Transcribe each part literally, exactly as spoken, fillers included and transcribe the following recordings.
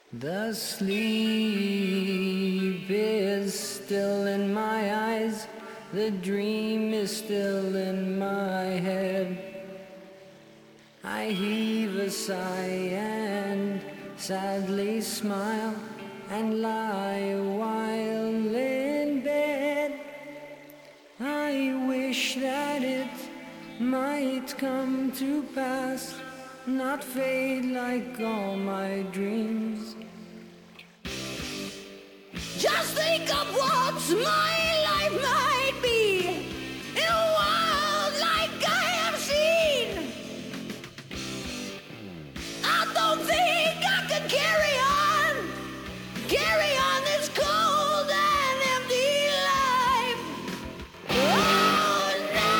The sleep is still in my eyes, the dream is still in my head. I heave a sigh and sadly smile and lie a while in bed. I wish that it might come to pass, not fade like all my dreams. Just think of what my life might be in a world like I have seen. I don't think I can carry on, carry on this cold and empty life. Oh no!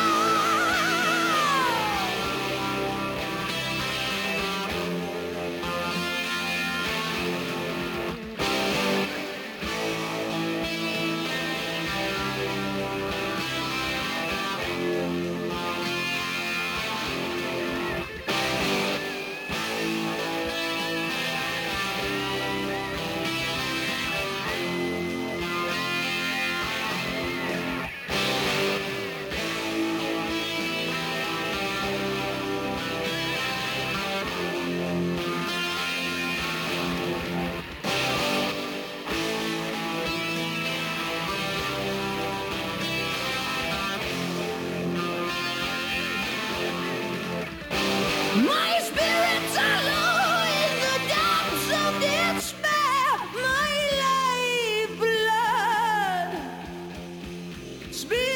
My spirits are low in the depths of despair. My lifeblood. Spirit